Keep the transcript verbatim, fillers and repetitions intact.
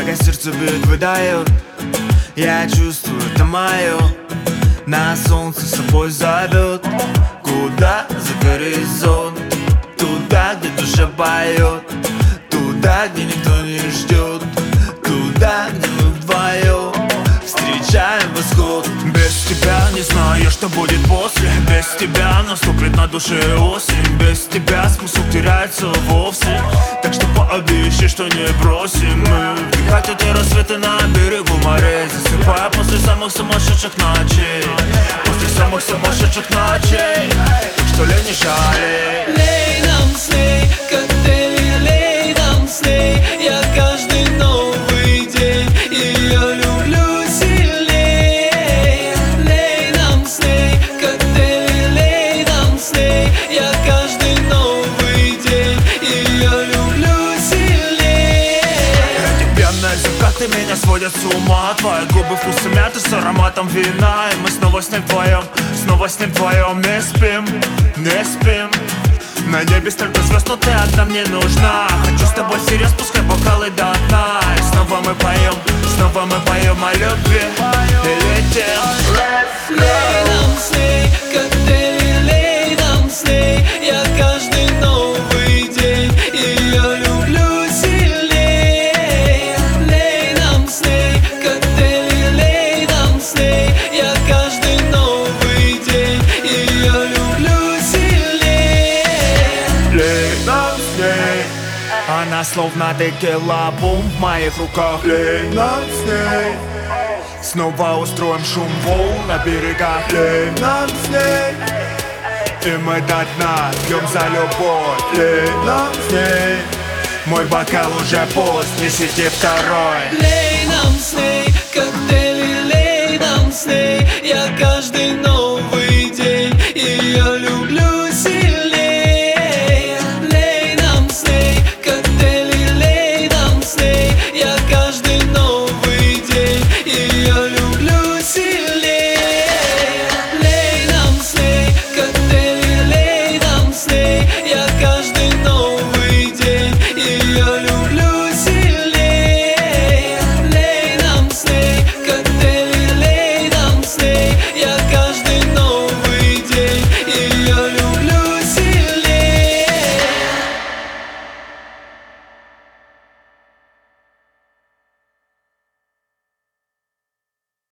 пока сердце бьет, выдает. Я чувствую, это мое. На солнце с собой зовет. Куда? За горизонт. Туда, где душа поет. Туда, где никто не ждет. Туда, где мы вдвоем встречаем восход. Без тебя не знаю, что будет после. Без тебя наступит на душе осень. Без тебя смысл теряется вовсе. Так что пообещай, что не бросим мы. Вдыхать эти рассветы на берегу морей, засыпая после самых сумасшедших ночей. После самых сумасшедших ночей. Так что лень не жалей. Лей нам с ней коктейли, лей нам с ней. Я каждый новый день ее люблю сильней. Лей нам с ней коктейли, лей нам с ней. Я каждый новый день ее люблю сильней. Эти пьяные закаты меня сводят с ума. Твои губы вкуса мяты с ароматом вина. И мы снова с ним вдвоем, снова с ним вдвоем. Не спим, не спим. На небе столько звезд, но ты одна мне нужна. Хочу с тобой всерьез, пускай бокалы до дна. И снова мы поем, снова мы поем о любви и летим. Лей нам с ней коктейли, лей нам с ней. Я каждый новый день ее люблю сильней. Лей нам с ней коктейли, лей нам с ней. Я каждый новый день ее люблю сильней. Лей нам с ней. Она словно текила, бум в моих руках. Лей нам с ней. Снова устроим шум волн на берегах. Лей нам с ней. И мы до дна пьем за любовь. Лей нам с ней. Мой бокал уже пуст, несите второй. Лей нам с ней коктейли, лей нам с ней. Я каждый